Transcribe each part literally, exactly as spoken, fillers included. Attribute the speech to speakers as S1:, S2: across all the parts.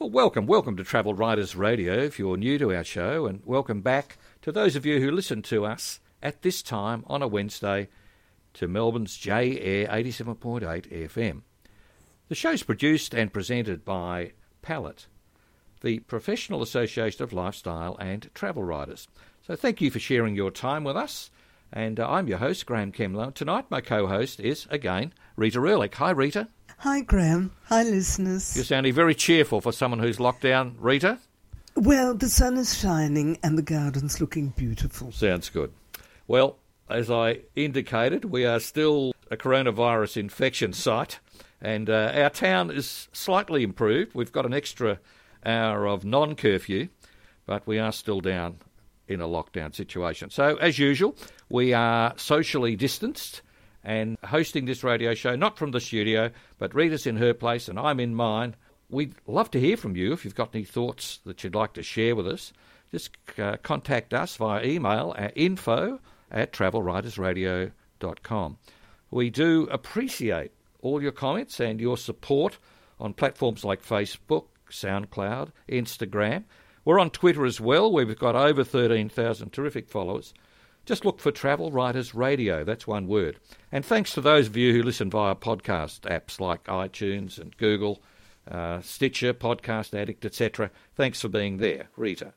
S1: Well, welcome, welcome to Travel Writers Radio if you're new to our show, and welcome back to those of you who listen to us at this time on a Wednesday to Melbourne's J Air eighty-seven point eight F M. The show's produced and presented by Pallet, the Professional Association of Lifestyle and Travel Writers. So thank you for sharing your time with us, and uh, I'm your host, Graham Kemlow. Tonight my co-host is, again, Rita Ehrlich. Hi, Rita.
S2: Hi, Graham. Hi, listeners.
S1: You're sounding very cheerful for someone who's locked down. Rita?
S2: Well, the sun is shining and the garden's looking beautiful.
S1: Sounds good. Well, as I indicated, we are still a coronavirus infection site, and uh, our town is slightly improved. We've got an extra hour of non-curfew, but we are still down in a lockdown situation. So, as usual, we are socially distanced and hosting this radio show, not from the studio, but Rita's in her place and I'm in mine. We'd love to hear from you if you've got any thoughts that you'd like to share with us. Just uh, contact us via email at info at travel writers radio dot com. We do appreciate all your comments and your support on platforms like Facebook, SoundCloud, Instagram. We're on Twitter as well, where we've got over thirteen thousand terrific followers. Just look for Travel Writers Radio, that's one word. And thanks to those of you who listen via podcast apps like iTunes and Google, uh, Stitcher, Podcast Addict, et cetera. Thanks for being there. Rita.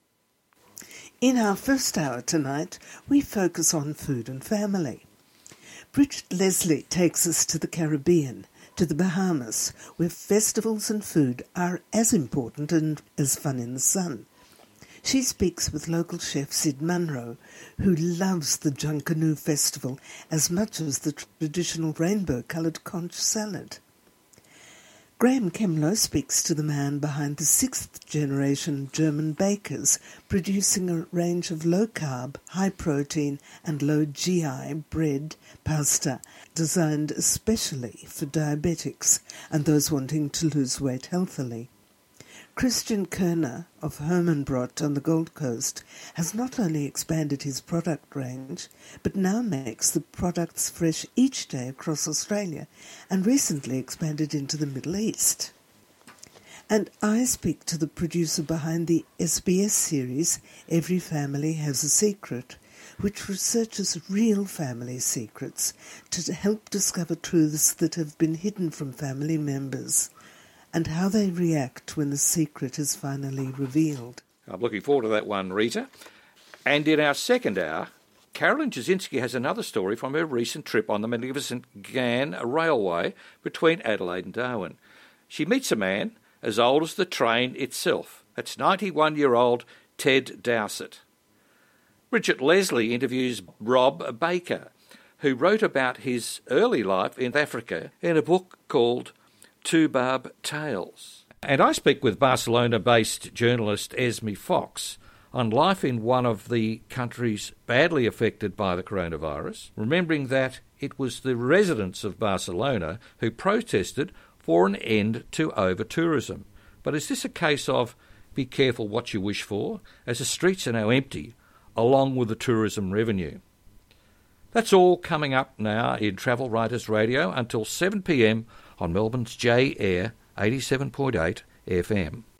S2: In our first hour tonight, we focus on food and family. Bridget Leslie takes us to the Caribbean, to the Bahamas, where festivals and food are as important and as fun in the sun. She speaks with local chef Sid Munro, who loves the Junkanoo Festival as much as the traditional rainbow-coloured conch salad. Graham Kemlow speaks to the man behind the sixth-generation German bakers, producing a range of low-carb, high-protein and low-G I bread, pasta, designed especially for diabetics and those wanting to lose weight healthily. Christian Kerner of Hermanbrot on the Gold Coast has not only expanded his product range, but now makes the products fresh each day across Australia and recently expanded into the Middle East. And I speak to the producer behind the S B S series Every Family Has a Secret, which researches real family secrets to help discover truths that have been hidden from family members, and how they react when the secret is finally revealed.
S1: I'm looking forward to that one, Rita. And in our second hour, Carolyn Jasinski has another story from her recent trip on the magnificent Ghan Railway between Adelaide and Darwin. She meets a man as old as the train itself. That's ninety-one-year-old Ted Dowsett. Bridget Leslie interviews Rob Baker, who wrote about his early life in Africa in a book called Toubab Tales. And I speak with Barcelona-based journalist Esme Fox on life in one of the countries badly affected by the coronavirus, remembering that it was the residents of Barcelona who protested for an end to over-tourism. But is this a case of be careful what you wish for, as the streets are now empty, along with the tourism revenue? That's all coming up now in Travel Writers Radio until seven p m on Melbourne's J Air eighty-seven point eight F M.